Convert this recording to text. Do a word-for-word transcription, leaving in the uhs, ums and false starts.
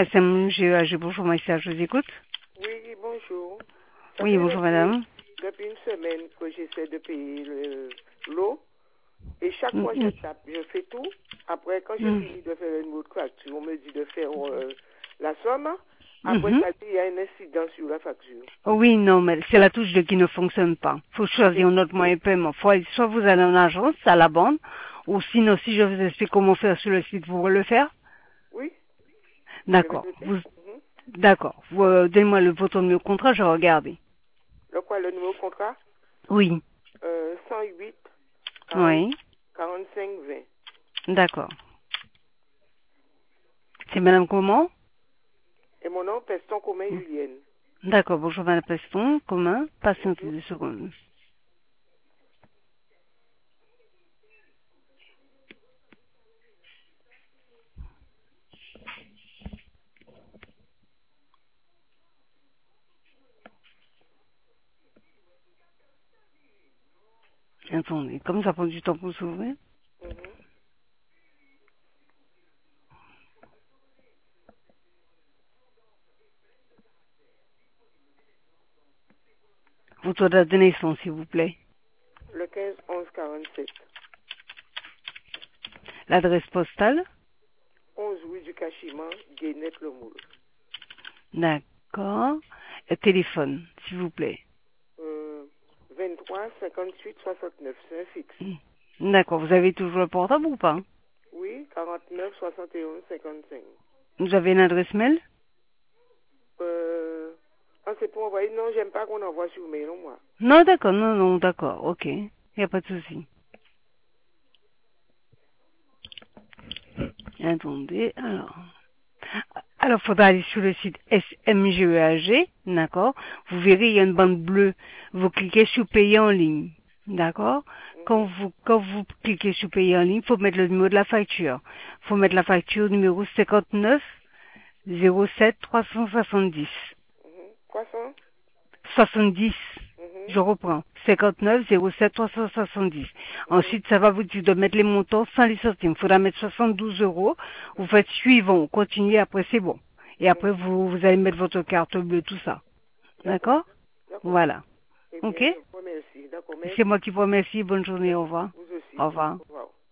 S M G E A G, bonjour, Maïssa, je vous écoute. Oui, bonjour. Ça Oui, fait bonjour, depuis- madame. Depuis une semaine que j'essaie de payer le- l'eau. Et chaque fois, je Mm, tape, je fais tout. Après, quand j'ai mm, fini de faire le numéro de facture, on me dit de faire euh, la somme. Après, mhm. ça dit il y a un incident sur la facture. Oui, non, mais c'est la touche de qui ne fonctionne pas. faut choisir C'est- un autre moyen de paiement. Faut aller- soit vous allez en agence, à la bande, ou sinon, si je vous explique comment faire sur le site, vous pouvez le faire. Oui, je vais D'accord. noter. Vous, Mhm. d'accord. Vous, euh, donnez-moi le votre numéro de contrat, je vais regarder. Le quoi, le numéro de contrat Oui. euh, cent huit quarante, Oui. quarante-cinq vingt. D'accord. C'est madame comment? Et mon nom, Peston Commun Julienne. D'accord, bonjour madame Peston, commun, patientez Bonjour. deux secondes. Attendez, comme ça prend du temps pour s'ouvrir. Mhm. Votre date de naissance, s'il vous plaît. Le quinze onze quarante-sept. L'adresse postale. onze rue du Cachiment, Guénette le Moule. D'accord. Le téléphone, s'il vous plaît. Euh, vingt-trois cinquante-huit soixante-neuf, c'est un fixe. Hmm. D'accord, vous avez toujours le portable ou pas? Oui, quarante-neuf soixante et onze cinquante-cinq. Vous avez une adresse mail? Euh, ah, c'est pour envoyer. Non, j'aime pas qu'on envoie sur mail, non, moi. Non, d'accord, non, non, d'accord, ok. Il n'y a pas de souci. Attendez, alors. Alors, faudra aller sur le site S M G E A G, d'accord. Vous verrez, il y a une bande bleue. Vous cliquez sur payer en ligne, d'accord. Quand Mhm. vous, quand vous cliquez sur payer en ligne, il faut mettre le numéro de la facture. Il faut mettre la facture numéro cinquante-neuf zéro sept trois cent soixante-dix. Mhm. Quoi ça? soixante-dix. Mhm. Je reprends. cinquante-neuf zéro sept trois cent soixante-dix. Mhm. Ensuite, ça va vous dire de mettre les montants sans les centimes. Il faudra mettre soixante-douze euros. Vous faites suivant, continuez, après c'est bon. Et après, Mhm. vous, vous allez mettre votre carte bleue, tout ça. D'accord. D'accord? D'accord. Voilà. Eh Ok? bien, je vous remercie. D'accord, C'est merci. moi qui vous remercie. Bonne journée. Au Merci. revoir. Vous aussi. Au revoir. Au revoir.